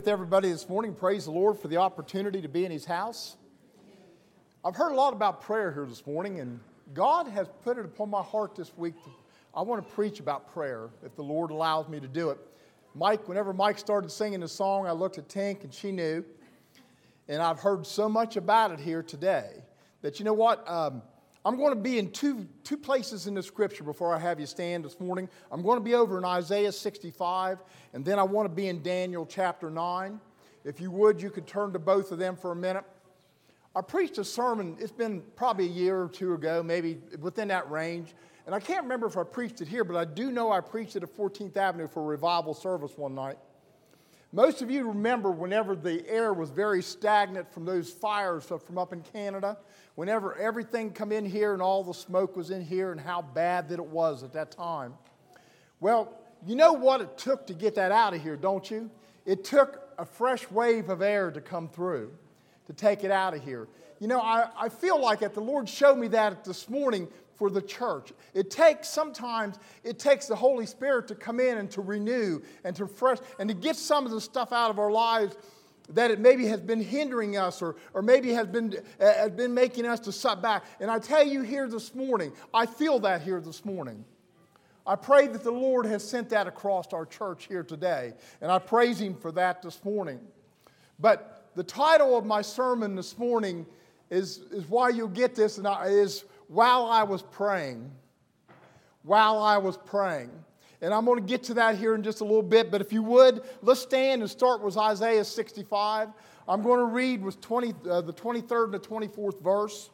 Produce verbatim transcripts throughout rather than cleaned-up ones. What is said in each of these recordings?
everybody this morning. Praise the Lord for the opportunity to be in His house. I've heard a lot about prayer here this morning, and God has put it upon my heart this week. To, I want to preach about prayer, if the Lord allows me to do it. Mike, whenever Mike started singing the song, I looked at Tink, and she knew. And I've heard so much about it here today that, you know what, um, I'm going to be in two, two places in the Scripture before I have you stand this morning. I'm going to be over in Isaiah sixty-five, and then I want to be in Daniel chapter nine. If you would, you could turn to both of them for a minute. I preached a sermon, it's been probably a year or two ago, maybe within that range. And I can't remember if I preached it here, but I do know I preached it at fourteenth Avenue for a revival service one night. Most of you remember whenever the air was very stagnant from those fires from up in Canada, whenever everything come in here and all the smoke was in here and how bad that it was at that time. Well, you know what it took to get that out of here, don't you? It took a fresh wave of air to come through, to take it out of here. You know, I, I feel like it, the Lord showed me that this morning for the church. It takes, sometimes, it takes the Holy Spirit to come in and to renew and to fresh, and to get some of the stuff out of our lives that it maybe has been hindering us or, or maybe has been, uh, has been making us to sit back. And I tell you here this morning, I feel that here this morning. I pray that the Lord has sent that across our church here today, and I praise Him for that this morning. But the title of my sermon this morning is, is why you'll get this, and I, is While I Was Praying. While I was praying. And I'm going to get to that here in just a little bit, but if you would, let's stand and start with Isaiah sixty-five. I'm going to read with twenty, uh, the twenty-third and the twenty-fourth verse.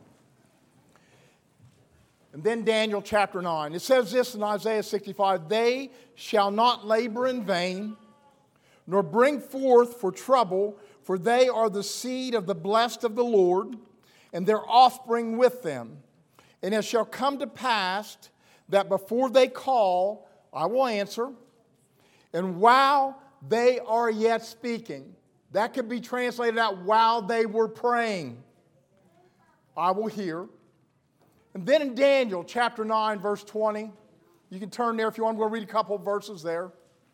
And then Daniel chapter nine. It says this in Isaiah sixty-five, "They shall not labor in vain, nor bring forth for trouble, for they are the seed of the blessed of the Lord, and their offspring with them. And it shall come to pass that before they call, I will answer, and while they are yet speaking," that could be translated out, while they were praying, "I will hear." And then in Daniel chapter nine, verse twenty, you can turn there if you want. I'm going to read a couple of verses there.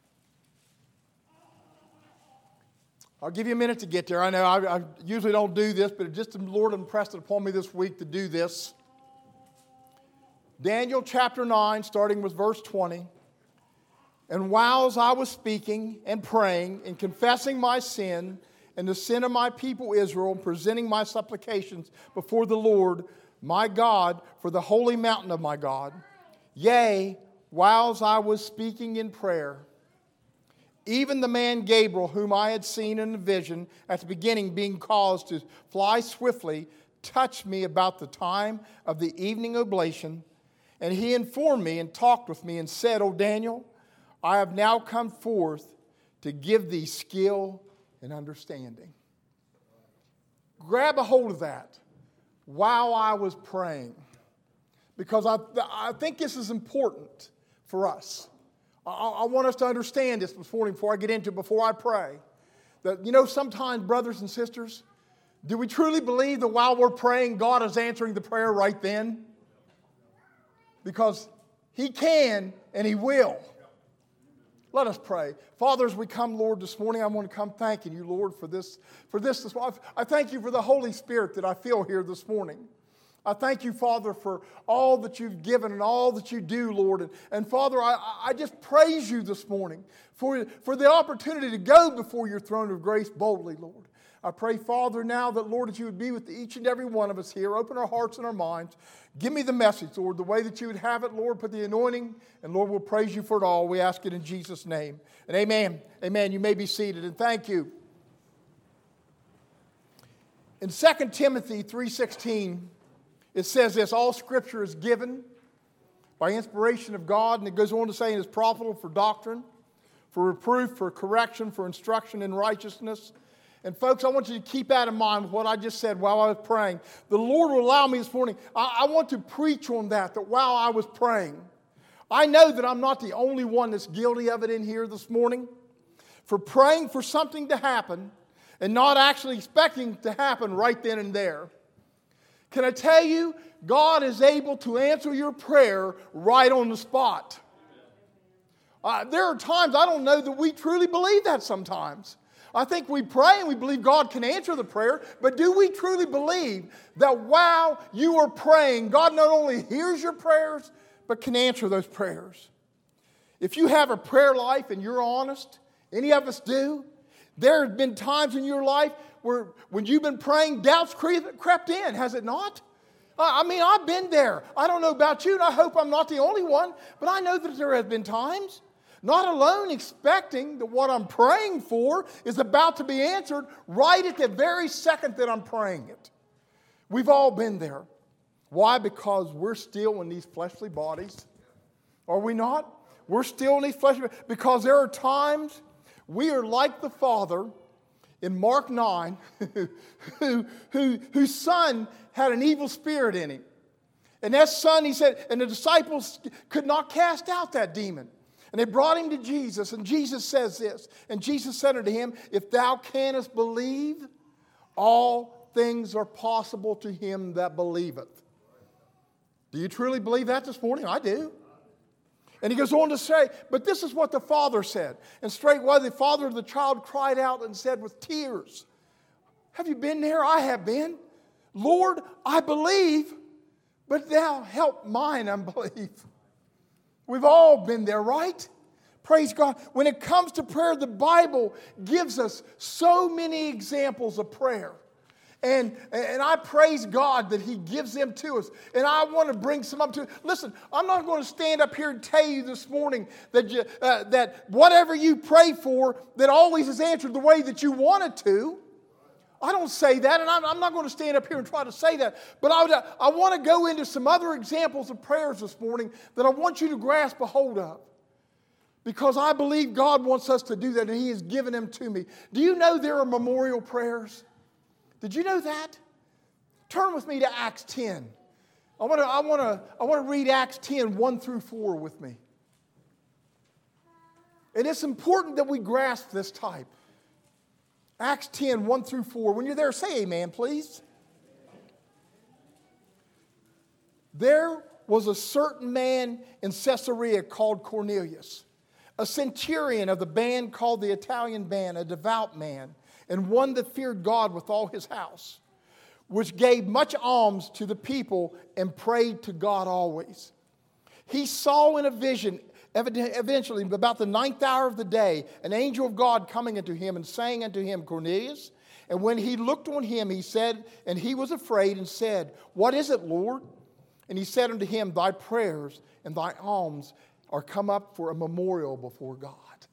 I'll give you a minute to get there. I know I, I usually don't do this, but just the Lord impressed it upon me this week to do this. Daniel chapter nine, starting with verse twenty. "And whiles I was speaking and praying and confessing my sin and the sin of my people Israel, and presenting my supplications before the Lord my God for the holy mountain of my God, yea, whiles I was speaking in prayer, even the man Gabriel, whom I had seen in a vision at the beginning, being caused to fly swiftly, touched me about the time of the evening oblation. And he informed me and talked with me and said, O Daniel, I have now come forth to give thee skill and understanding." Grab a hold of that while I was praying, because I, I think this is important for us. I, I want us to understand this this morning before I get into it, before I pray. That, you know, sometimes, brothers and sisters, do we truly believe that while we're praying, God is answering the prayer right then? Because He can and He will. Let us pray. Father, as we come, Lord, this morning, I want to come thanking you, Lord, for this. For this, this I thank you for the Holy Spirit that I feel here this morning. I thank you, Father, for all that you've given and all that you do, Lord. And, and Father, I, I just praise you this morning for, for the opportunity to go before your throne of grace boldly, Lord. I pray, Father, now that, Lord, that you would be with each and every one of us here. Open our hearts and our minds. Give me the message, Lord, the way that you would have it, Lord. Put the anointing, and, Lord, we'll praise you for it all. We ask it in Jesus' name. And amen. Amen. You may be seated, and thank you. In Second Timothy three sixteen, it says this, "All Scripture is given by inspiration of God," and it goes on to say, "and is profitable for doctrine, for reproof, for correction, for instruction in righteousness." And folks, I want you to keep that in mind with what I just said while I was praying. The Lord will allow me this morning, I, I want to preach on that, that while I was praying. I know that I'm not the only one that's guilty of it in here this morning. For praying for something to happen and not actually expecting it to happen right then and there. Can I tell you, God is able to answer your prayer right on the spot. Uh, there are times I don't know that we truly believe that sometimes. I think we pray and we believe God can answer the prayer, but do we truly believe that while you are praying, God not only hears your prayers, but can answer those prayers? If you have a prayer life and you're honest, any of us do, there have been times in your life where when you've been praying, doubts crept in, has it not? I mean, I've been there. I don't know about you, and I hope I'm not the only one, but I know that there have been times. Not alone expecting that what I'm praying for is about to be answered right at the very second that I'm praying it. We've all been there. Why? Because we're still in these fleshly bodies. Are we not? We're still in these fleshly bodies. Because there are times we are like the Father in Mark nine, who, who, whose son had an evil spirit in him. And that son, he said, and the disciples could not cast out that demon. And they brought him to Jesus, and Jesus says this, and Jesus said unto him, if thou canst believe, all things are possible to him that believeth. Do you truly believe that this morning? I do. And he goes on to say, but this is what the Father said. And straightway the father of the child cried out and said with tears, have you been there? I have been. Lord, I believe, but thou help mine unbelief. We've all been there, right? Praise God. When it comes to prayer, the Bible gives us so many examples of prayer. And, and I praise God that He gives them to us. And I want to bring some up to you. Listen, I'm not going to stand up here and tell you this morning that, you, uh, that whatever you pray for, that always is answered the way that you want it to. I don't say that, and I'm, I'm not going to stand up here and try to say that. But I, would, I want to go into some other examples of prayers this morning that I want you to grasp a hold of. Because I believe God wants us to do that, and He has given them to me. Do you know there are memorial prayers? Did you know that? Turn with me to Acts ten. I want to, I want to, I want to read Acts ten, one through four with me. And it's important that we grasp this type. Acts ten, one through four. When you're there, say amen, please. There was a certain man in Caesarea called Cornelius, a centurion of the band called the Italian band, a devout man, and one that feared God with all his house, which gave much alms to the people and prayed to God always. He saw in a vision, eventually, about the ninth hour of the day, an angel of God coming unto him and saying unto him, Cornelius. And when he looked on him, he said, and he was afraid and said, what is it, Lord? And he said unto him, thy prayers and thy alms are come up for a memorial before God.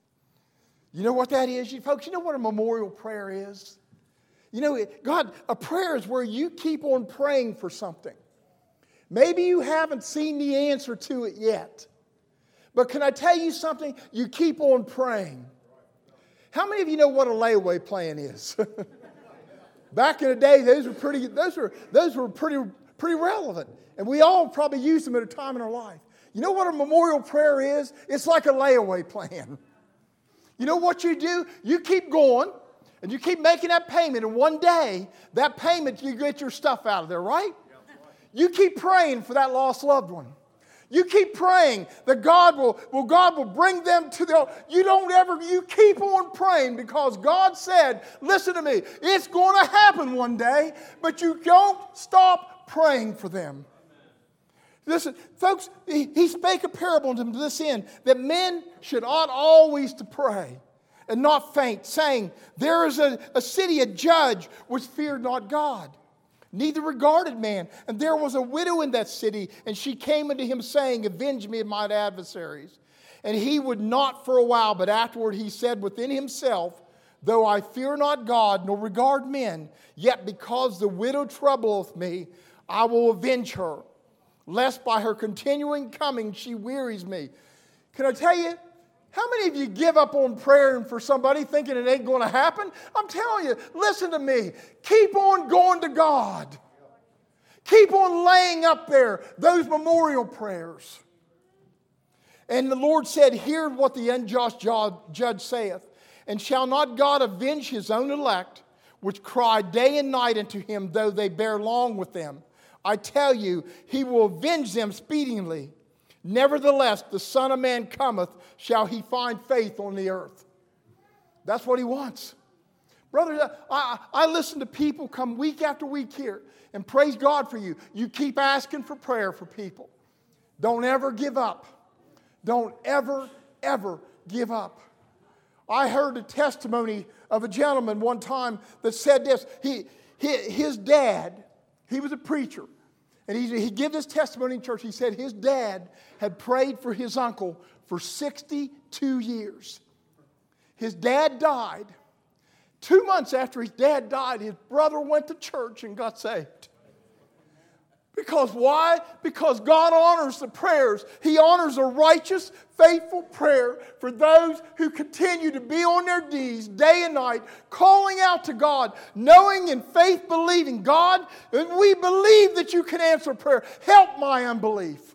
You know what that is, you folks? You know what a memorial prayer is? You know, God, a prayer is where you keep on praying for something. Maybe you haven't seen the answer to it yet. But can I tell you something? You keep on praying. How many of you know what a layaway plan is? Back in the day, those were pretty, those were, those were pretty, pretty relevant. And we all probably used them at a time in our life. You know what a memorial prayer is? It's like a layaway plan. You know what you do? You keep going, and you keep making that payment, and one day, that payment, you get your stuff out of there, right? You keep praying for that lost loved one. You keep praying that God will, well, God will bring them to the, you don't ever, you keep on praying because God said, listen to me, it's going to happen one day, but you don't stop praying for them. Listen, folks, he, he spake a parable unto them to this end, that men should ought always to pray and not faint, saying, there is a, a city, a judge, which feared not God, neither regarded man. And there was a widow in that city, and she came unto him, saying, avenge me of mine adversaries. And he would not for a while, but afterward he said within himself, though I fear not God, nor regard men, yet because the widow troubleth me, I will avenge her, lest by her continuing coming she wearies me. Can I tell you, how many of you give up on praying for somebody thinking it ain't going to happen? I'm telling you, listen to me. Keep on going to God. Keep on laying up there those memorial prayers. And the Lord said, hear what the unjust judge saith. And shall not God avenge his own elect, which cry day and night unto him, though they bear long with them? I tell you, he will avenge them speedily. Nevertheless, the Son of Man cometh, shall he find faith on the earth. That's what he wants. Brother, I, I listen to people come week after week here, and praise God for you. You keep asking for prayer for people. Don't ever give up. Don't ever, ever give up. I heard a testimony of a gentleman one time that said this. He, his dad, he was a preacher, and he, he gave this testimony in church. He said his dad had prayed for his uncle for sixty-two years. His dad died. Two months after his dad died, his brother went to church and got saved. Because why? Because God honors the prayers. He honors a righteous, faithful prayer for those who continue to be on their knees day and night, calling out to God, knowing in faith, believing, God, we believe that you can answer prayer. Help my unbelief.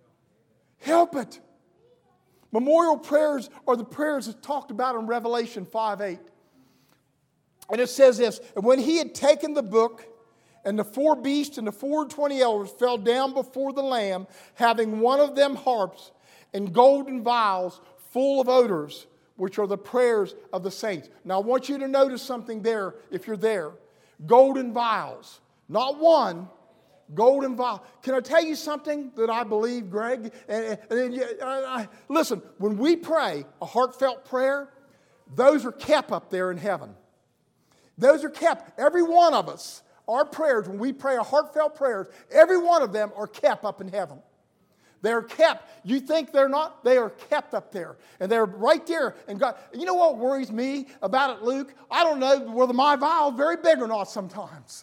Help it. Memorial prayers are the prayers that's talked about in Revelation five eight. And it says this, and when he had taken the book, and the four beasts and the four and twenty elders fell down before the Lamb, having one of them harps and golden vials full of odors, which are the prayers of the saints. Now I want you to notice something there if you're there. Golden vials. Not one, golden vial. Can I tell you something that I believe, Greg? And, and, and uh, uh, listen, when we pray a heartfelt prayer, those are kept up there in heaven. Those are kept. Every one of us. Our prayers, when we pray our heartfelt prayers, every one of them are kept up in heaven. They're kept. You think they're not? They are kept up there. And they're right there. And God, you know what worries me about it, Luke? I don't know whether my vial is very big or not sometimes.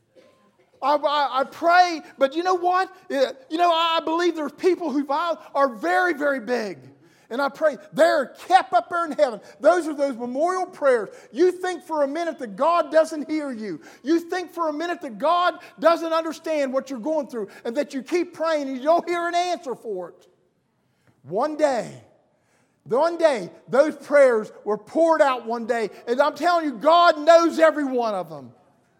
I, I, I pray, but you know what? You know, I believe there's people whose vials are very, very big. And I pray, they're kept up there in heaven. Those are those memorial prayers. You think for a minute that God doesn't hear you. You think for a minute that God doesn't understand what you're going through and that you keep praying and you don't hear an answer for it. One day, one day, those prayers were poured out one day. And I'm telling you, God knows every one of them.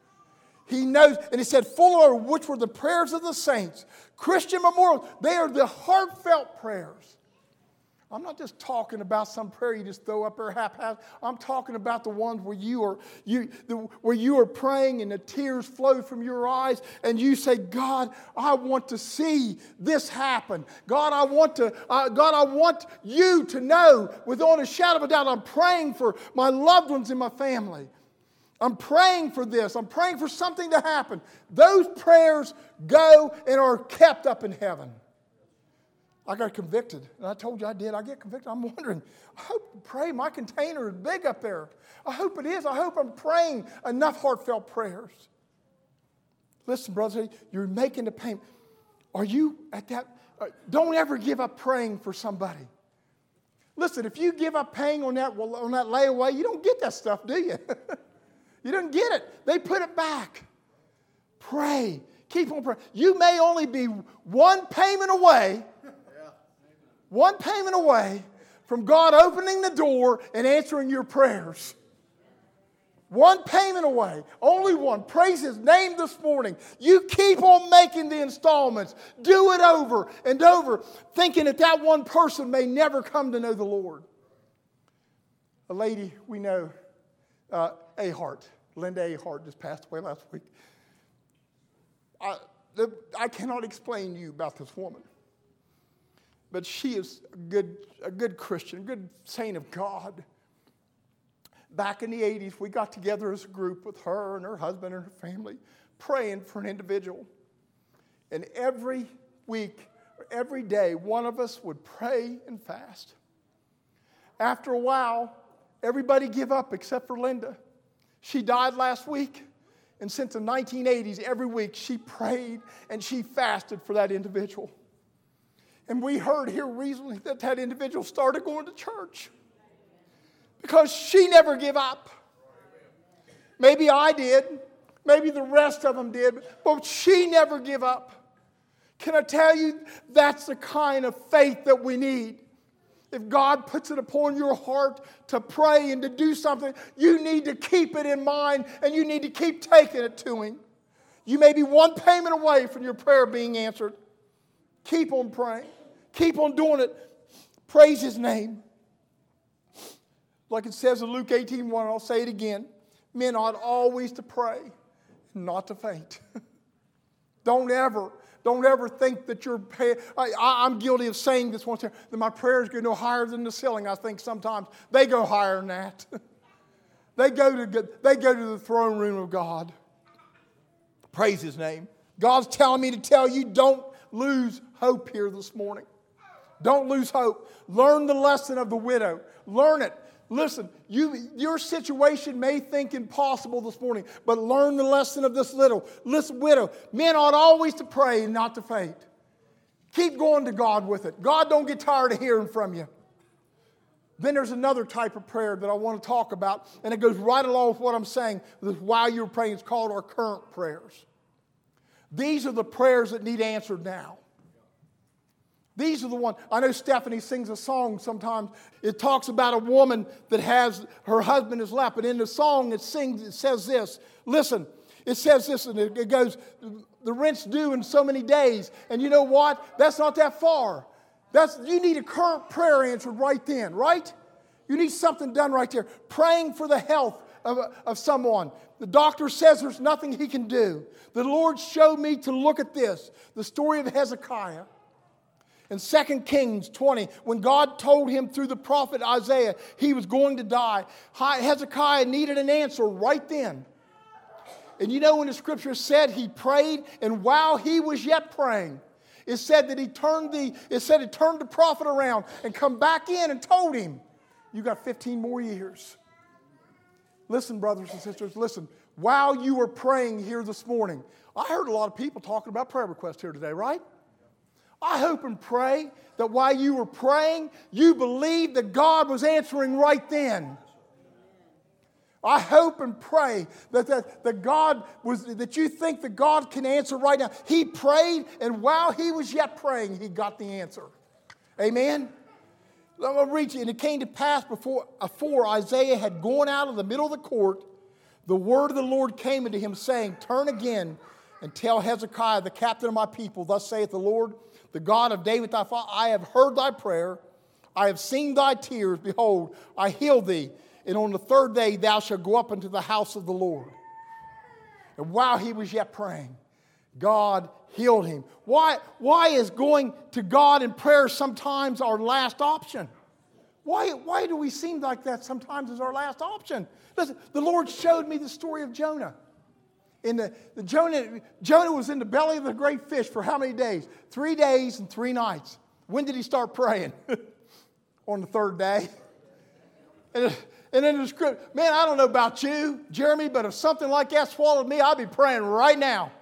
He knows, and he said, full of which were the prayers of the saints. Christian memorials, they are the heartfelt prayers. I'm not just talking about some prayer you just throw up there haphazard. I'm talking about the ones where you are you the, where you are praying and the tears flow from your eyes and you say, God, I want to see this happen. God, I want to. Uh, God, I want you to know, without a shadow of a doubt, I'm praying for my loved ones in my family. I'm praying for this. I'm praying for something to happen. Those prayers go and are kept up in heaven. I got convicted, and I told you I did. I get convicted. I'm wondering, I hope, pray, my container is big up there. I hope it is. I hope I'm praying enough heartfelt prayers. Listen, brothers, you're making the payment. Are you at that? Uh, don't ever give up praying for somebody. Listen, if you give up paying on that, on that layaway, you don't get that stuff, do you? You don't get it. They put it back. Pray. Keep on praying. You may only be one payment away One payment away from God opening the door and answering your prayers. One payment away. Only one. Praise His name this morning. You keep on making the installments. Do it over and over, thinking that that one person may never come to know the Lord. A lady we know, uh, Ahart, Linda Ahart, just passed away last week. I, the, I cannot explain to you about this woman. But she is a good, a good Christian, a good saint of God. Back in the eighties, we got together as a group with her and her husband and her family, praying for an individual. And every week, every day, one of us would pray and fast. After a while, everybody gave up except for Linda. She died last week. And since the nineteen eighties, every week she prayed and she fasted for that individual. And we heard here recently that that individual started going to church because she never gave up. Maybe I did. Maybe the rest of them did. But she never gave up. Can I tell you, that's the kind of faith that we need. If God puts it upon your heart to pray and to do something, you need to keep it in mind and you need to keep taking it to Him. You may be one payment away from your prayer being answered. Keep on praying. Keep on doing it. Praise His name. Like it says in Luke eighteen one, I'll say it again. Men ought always to pray and not to faint. Don't ever, don't ever think that you're, pay, I, I'm guilty of saying this once, that my prayers go no higher than the ceiling. I think sometimes they go higher than that. They go to, they go to the throne room of God. Praise His name. God's telling me to tell you, don't lose hope here this morning. Don't lose hope. Learn the lesson of the widow. Learn it. Listen, you, your situation may think impossible this morning, but learn the lesson of this little, this widow. Men ought always to pray and not to faint. Keep going to God with it. God don't get tired of hearing from you. Then there's another type of prayer that I want to talk about, and it goes right along with what I'm saying. While you're praying, it's called our current prayers. These are the prayers that need answered now. These are the ones. I know Stephanie sings a song sometimes. It talks about a woman that has, her husband has left. But in the song it sings, it says this. Listen, it says this, and it goes, the rent's due in so many days. And you know what? That's not that far. That's, you need a current prayer answered right then, right? You need something done right there. Praying for the health of, of someone. The doctor says there's nothing he can do. The Lord showed me to look at this. The story of Hezekiah. In Second Kings twenty, when God told him through the prophet Isaiah he was going to die, Hezekiah needed an answer right then. And you know when the scripture said he prayed, and while he was yet praying, it said that he turned the, it said he turned the prophet around and come back in and told him, you got fifteen more years. Listen, brothers and sisters, listen. While you were praying here this morning, I heard a lot of people talking about prayer requests here today, right? I hope and pray that while you were praying, you believed that God was answering right then. I hope and pray that, that, that God was, that you think that God can answer right now. He prayed, and while he was yet praying, he got the answer. Amen? I'm going to read you. And it came to pass before, before Isaiah had gone out of the middle of the court, the word of the Lord came unto him, saying, turn again and tell Hezekiah, the captain of my people, thus saith the Lord, the God of David thy father, I have heard thy prayer, I have seen thy tears, behold, I heal thee, and on the third day thou shalt go up into the house of the Lord. And while he was yet praying, God healed him. Why, why is going to God in prayer sometimes our last option? Why, why do we seem like that sometimes is our last option? Listen, the Lord showed me the story of Jonah. In the, the Jonah, Jonah was in the belly of the great fish for how many days? Three days and three nights. When did he start praying? On the third day. And, and in the script, man, I don't know about you, Jeremy, but if something like that swallowed me, I'd be praying right now.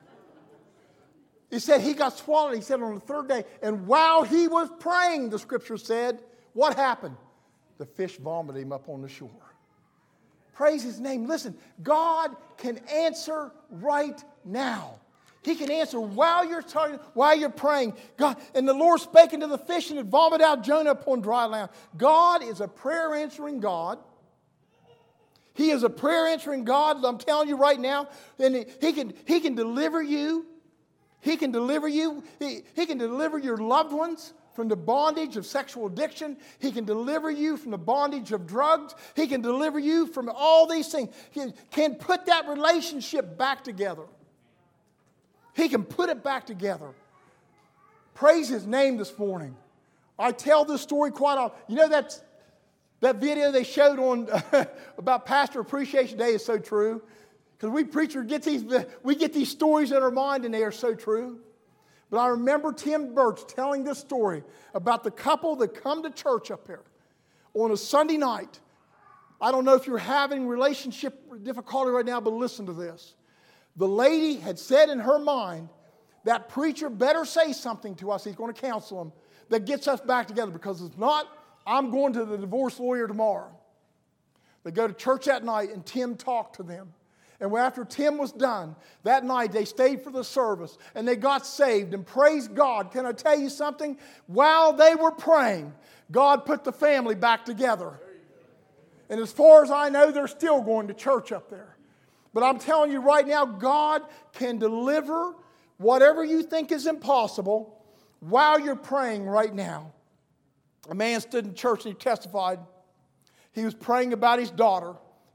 He said he got swallowed, he said on the third day. And while he was praying, the scripture said, what happened? The fish vomited him up on the shore. Praise his name. Listen, God can answer right now. He can answer while you're talking, while you're praying. God, and the Lord spake unto the fish, and it vomited out Jonah upon dry land. God is a prayer answering God. He is a prayer answering God. I'm telling you right now, and he can he can deliver you. He can deliver you. He, he can deliver your loved ones from the bondage of sexual addiction. He can deliver you from the bondage of drugs. He can deliver you from all these things. He can put that relationship back together. He can put it back together. Praise his name this morning. I tell this story quite often. You know that, that video they showed on about Pastor Appreciation Day is so true. Because we preachers get these, we get these stories in our mind and they are so true. But I remember Tim Birch telling this story about the couple that come to church up here on a Sunday night. I don't know if you're having relationship difficulty right now, but listen to this. The lady had said in her mind, that preacher better say something to us, he's going to counsel him, that gets us back together. Because if not, I'm going to the divorce lawyer tomorrow. They go to church that night and Tim talked to them. And after Tim was done, that night they stayed for the service and they got saved. And praise God, can I tell you something? While they were praying, God put the family back together. And as far as I know, they're still going to church up there. But I'm telling you right now, God can deliver whatever you think is impossible while you're praying right now. A man stood in church and he testified. He was praying about his daughter.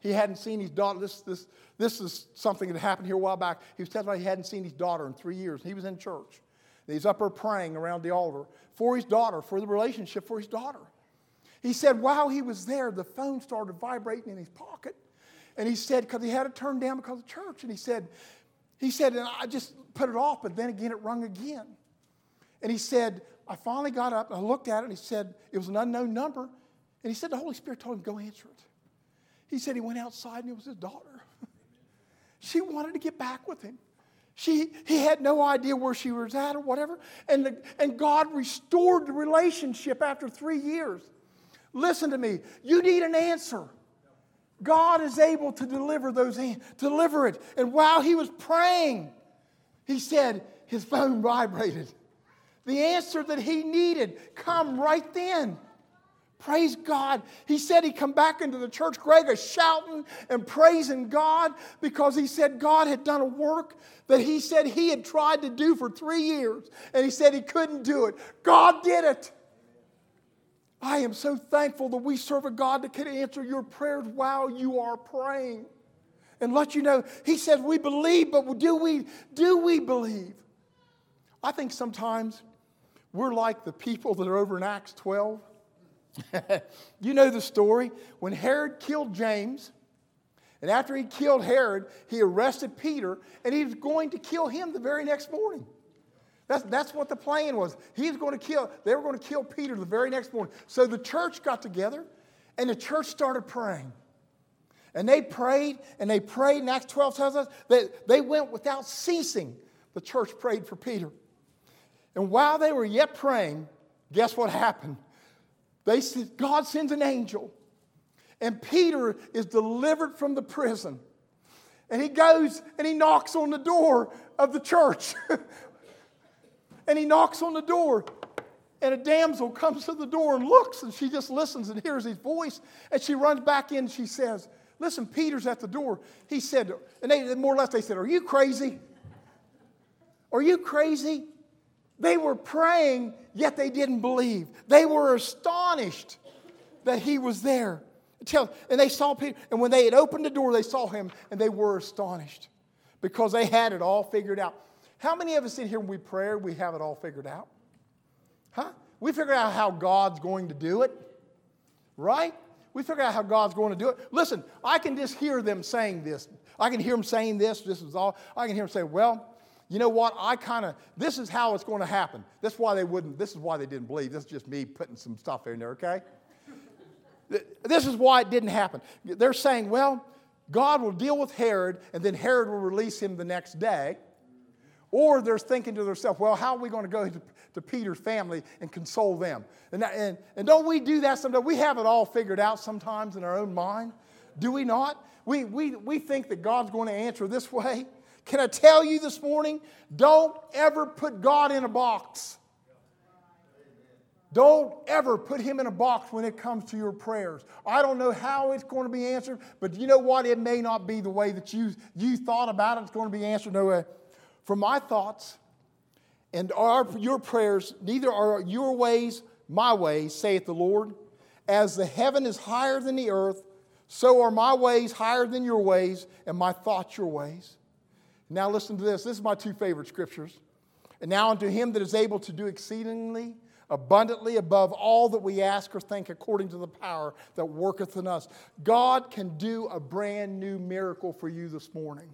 he hadn't seen his daughter. This, this, this is something that happened here a while back. He was testifying he hadn't seen his daughter in three years. He was in church. He's up there praying around the altar for his daughter, for the relationship for his daughter. He said while he was there, the phone started vibrating in his pocket. And he said, because he had it turned down because of church. And he said, he said, and I just put it off, but then again it rung again. And he said, I finally got up and I looked at it and he said, it was an unknown number. And he said the Holy Spirit told him, go answer it. He said he went outside and it was his daughter. She wanted to get back with him. She, he had no idea where she was at or whatever. And, the, and God restored the relationship after three years. Listen to me. You need an answer. God is able to deliver those, deliver it. And while he was praying, he said his phone vibrated. The answer that he needed come right then. Praise God. He said he come back into the church, Greg, is shouting and praising God because he said God had done a work that he said he had tried to do for three years. And he said he couldn't do it. God did it. I am so thankful that we serve a God that can answer your prayers while you are praying. And let you know, he says we believe, but do we, do we believe? I think sometimes we're like the people that are over in Acts twelve. You know the story. When Herod killed James, and after he killed Herod, he arrested Peter, and he was going to kill him the very next morning. That's, that's what the plan was. He was going to kill, they were going to kill Peter the very next morning. So the church got together, and the church started praying. And they prayed, and they prayed, and Acts twelve tells us that they went without ceasing. The church prayed for Peter. And while they were yet praying, guess what happened? They said, God sends an angel. And Peter is delivered from the prison. And he goes and he knocks on the door of the church. And he knocks on the door. And a damsel comes to the door and looks. And she just listens and hears his voice. And she runs back in and she says, listen, Peter's at the door. He said, and they more or less they said, are you crazy? Are you crazy? They were praying, yet they didn't believe. They were astonished that he was there. And they saw Peter, and when they had opened the door, they saw him, and they were astonished because they had it all figured out. How many of us in here, when we pray, we have it all figured out? Huh? We figured out how God's going to do it, right? We figured out how God's going to do it. Listen, I can just hear them saying this. I can hear them saying this. This is all. I can hear them say, well, you know what, I kind of, this is how it's going to happen. That's why they wouldn't, this is why they didn't believe. This is just me putting some stuff in there, okay? This is why it didn't happen. They're saying, well, God will deal with Herod, and then Herod will release him the next day. Or they're thinking to themselves, well, how are we going to go to, to Peter's family and console them? And, that, and, and don't we do that sometimes? We have it all figured out sometimes in our own mind. Do we not? We, we, we think that God's going to answer this way. Can I tell you this morning, don't ever put God in a box. Don't ever put him in a box when it comes to your prayers. I don't know how it's going to be answered, but you know what? It may not be the way that you, you thought about it. It's going to be answered no way. For my thoughts and our, your prayers, neither are your ways my ways, saith the Lord. As the heaven is higher than the earth, so are my ways higher than your ways, and my thoughts your ways. Now listen to this. This is my two favorite scriptures. And now unto him that is able to do exceedingly abundantly above all that we ask or think according to the power that worketh in us. God can do a brand new miracle for you this morning.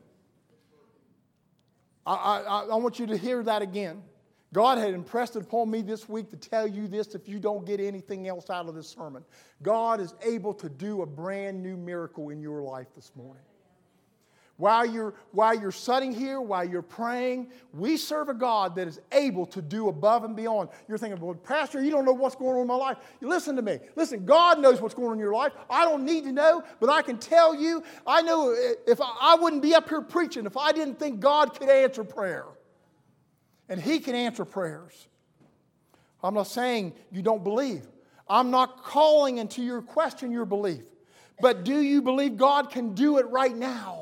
I, I, I want you to hear that again. God had impressed it upon me this week to tell you this if you don't get anything else out of this sermon. God is able to do a brand new miracle in your life this morning. While you're, while you're sitting here, while you're praying, we serve a God that is able to do above and beyond. You're thinking, well, Pastor, you don't know what's going on in my life. You listen to me. Listen, God knows what's going on in your life. I don't need to know, but I can tell you, I know if I, I wouldn't be up here preaching if I didn't think God could answer prayer. And he can answer prayers. I'm not saying you don't believe. I'm not calling into your question your belief. But do you believe God can do it right now?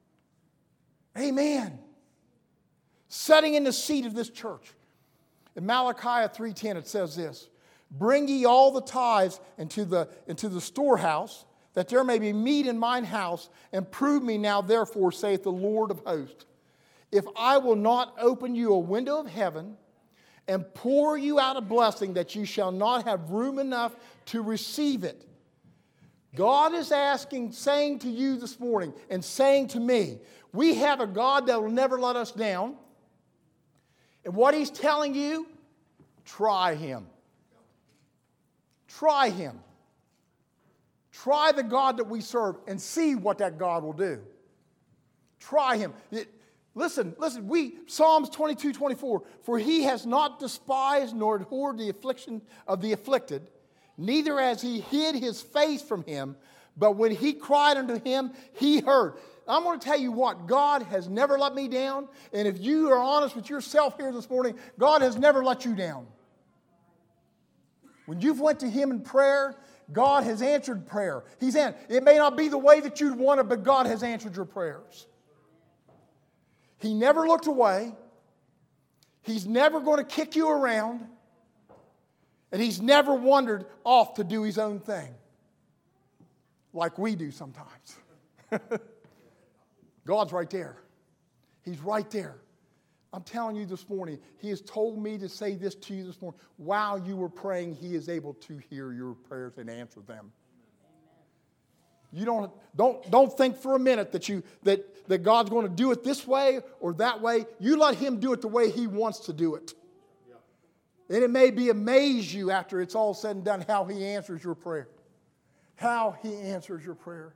Amen. Sitting in the seat of this church. In Malachi three ten it says this. Bring ye all the tithes into the, into the storehouse, that there may be meat in mine house, and prove me now therefore, saith the Lord of hosts, if I will not open you a window of heaven and pour you out a blessing that you shall not have room enough to receive it. God is asking, saying to you this morning, and saying to me, we have a God that will never let us down. And what He's telling you, try Him. Try Him. Try the God that we serve and see what that God will do. Try Him. It, listen, listen, we, Psalms twenty-two, twenty-four, for He has not despised nor abhorred the affliction of the afflicted, neither has He hid His face from him, but when he cried unto Him, He heard. I'm going to tell you what, God has never let me down, and if you are honest with yourself here this morning, God has never let you down. When you've went to Him in prayer, God has answered prayer. He's in. It may not be the way that you'd want it, but God has answered your prayers. He never looked away. He's never going to kick you around. And He's never wandered off to do His own thing like we do sometimes. God's right there. He's right there. I'm telling you this morning, He has told me to say this to you this morning. While you were praying, He is able to hear your prayers and answer them. You don't, don't, don't think for a minute that, you, that, that God's going to do it this way or that way. You let Him do it the way He wants to do it. And it may be amaze you after it's all said and done how He answers your prayer. How He answers your prayer.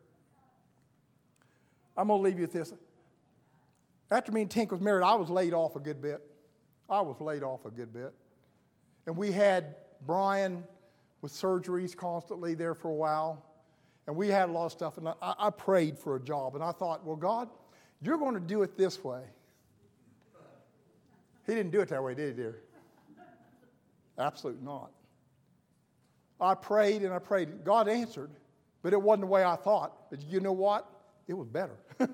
I'm going to leave you with this. After me and Tink was married, I was laid off a good bit. I was laid off a good bit. And we had Brian with surgeries constantly there for a while. And we had a lot of stuff. And I, I prayed for a job. And I thought, well, God, you're going to do it this way. He didn't do it that way, did He, dear? Absolutely not. I prayed and I prayed. God answered, but it wasn't the way I thought. But you know what? It was better.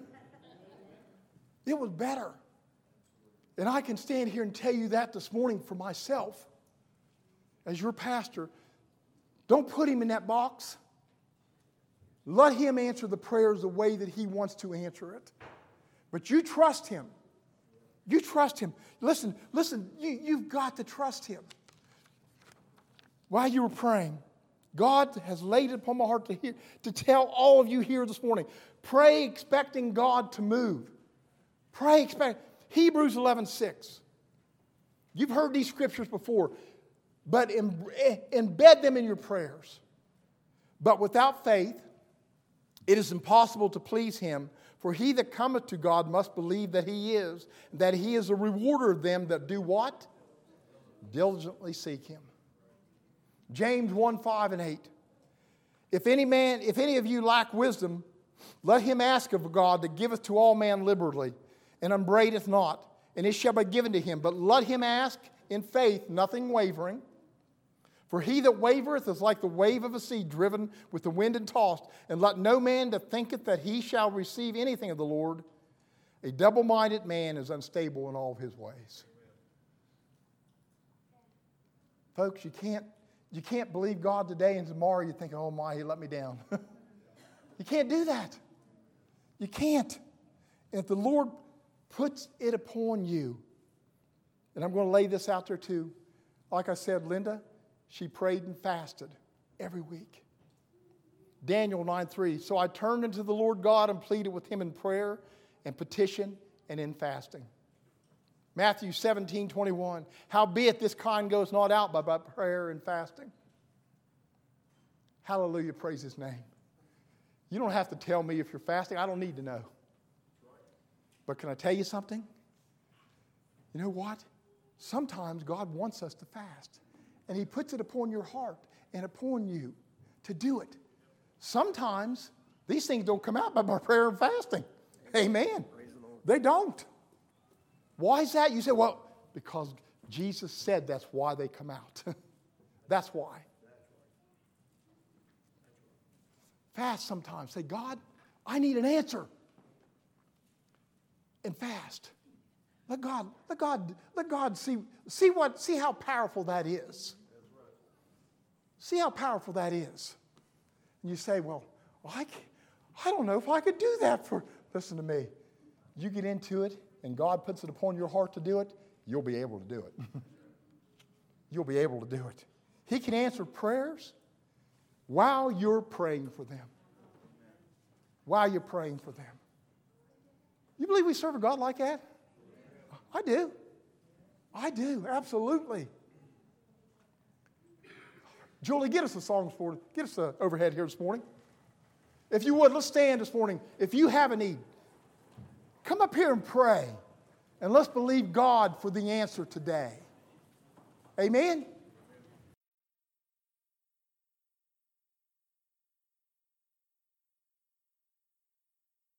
It was better. And I can stand here and tell you that this morning for myself. As your pastor, don't put Him in that box. Let Him answer the prayers the way that He wants to answer it. But you trust Him. You trust Him. Listen, listen, you, you've got to trust Him. While you were praying, God has laid it upon my heart to hear, to tell all of you here this morning. Pray expecting God to move. Pray expect. Hebrews eleven six. You've heard these scriptures before, but embed them in your prayers. But without faith, it is impossible to please Him. For he that cometh to God must believe that He is, that He is a rewarder of them that do what? Diligently seek Him. James one, five and eight. If any man, if any of you lack wisdom, let him ask of God that giveth to all men liberally, and upbraideth not, and it shall be given to him. But let him ask in faith, nothing wavering. For he that wavereth is like the wave of a sea driven with the wind and tossed. And let no man that thinketh that he shall receive anything of the Lord. A double-minded man is unstable in all of his ways. Folks, you can't, you can't believe God today and tomorrow you think, oh my, He let me down. You can't do that. You can't. And if the Lord puts it upon you, and I'm going to lay this out there too. Like I said, Linda, she prayed and fasted every week. Daniel nine three. So I turned unto the Lord God and pleaded with Him in prayer and petition and in fasting. Matthew seventeen twenty-one. Howbeit this kind goes not out but by prayer and fasting. Hallelujah, praise His name. You don't have to tell me if you're fasting. I don't need to know. But can I tell you something? You know what? Sometimes God wants us to fast. And He puts it upon your heart and upon you to do it. Sometimes these things don't come out by prayer and fasting. Amen. They don't. Why is that? You say, well, because Jesus said that's why they come out. That's why. Fast sometimes. Say, God, I need an answer. And fast. Let God, let God, let God see, see what, see how powerful that is. See how powerful that is. And you say, well, well, I, I don't know if I could do that for, listen to me. You get into it and God puts it upon your heart to do it, you'll be able to do it. You'll be able to do it. He can answer prayers while you're praying for them. While you're praying for them. You believe we serve a God like that? I do. I do, absolutely. Julie, get us the songs for Get us the overhead here this morning. If you would, let's stand this morning. If you have a need, come up here and pray. And let's believe God for the answer today. Amen?